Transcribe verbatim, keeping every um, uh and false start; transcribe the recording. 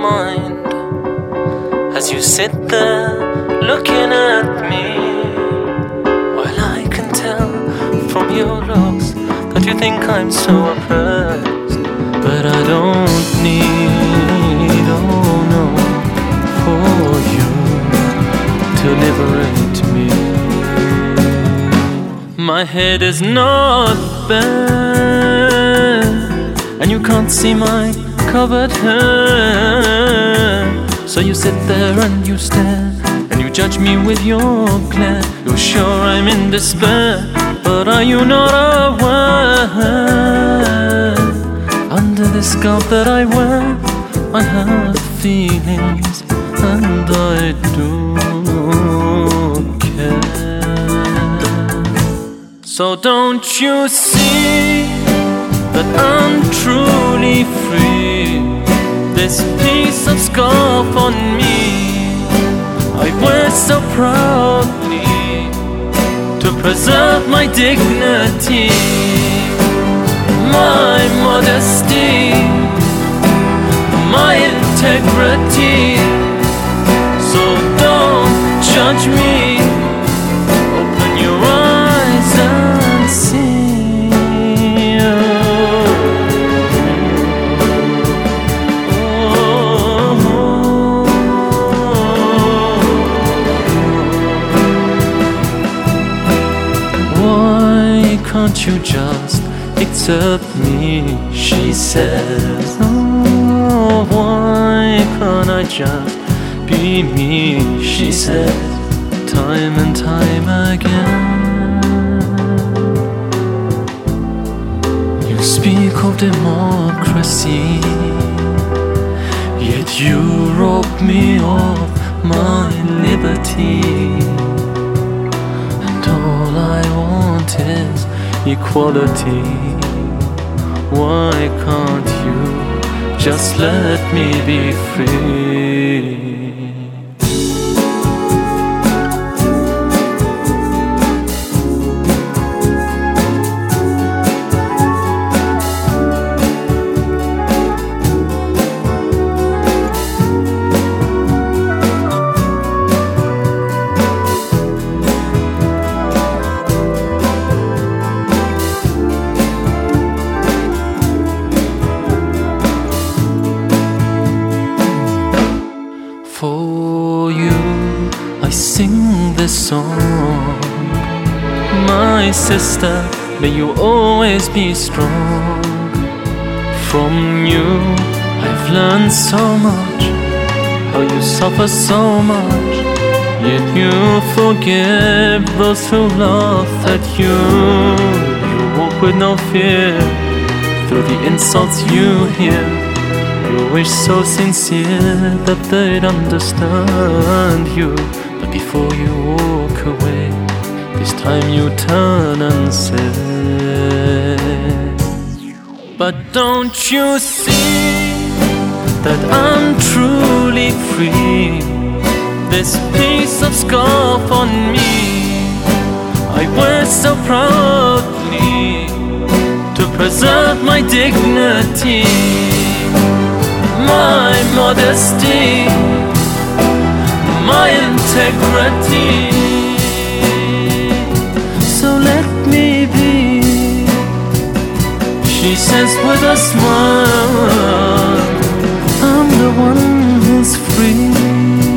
mind as you sit there looking at me. Well, I can tell from your looks that you think I'm so oppressed, but I don't need, oh no, for you to liberate me. My head is not bare, and you can't see my covered hair. So you sit there and you stare, and you judge me with your glare. You're sure I'm in despair, but are you not aware? Under the scarf that I wear, I have feelings, and I do care. So don't you see that I'm truly free? This piece of scarf on me I wear so proudly to preserve my dignity, my modesty, my integrity. So don't judge me, open your eyes and see. Can't you just accept me, she says. Oh, why can't I just be me, she says, time and time again. You speak of democracy, yet you rob me of my liberty. And all I want is equality. Why can't you just let me be free? For you, I sing this song. My sister, may you always be strong. From you, I've learned so much, how you suffer so much, yet you forgive those who laugh at you. You walk with no fear through the insults you hear. You wish so sincere that they'd understand you, but before you walk away, this time you turn and say, but don't you see that I'm truly free? This piece of scarf on me I wear so proudly to preserve my dignity, my modesty, my integrity. So let me be, she says with a smile. I'm the one who's free.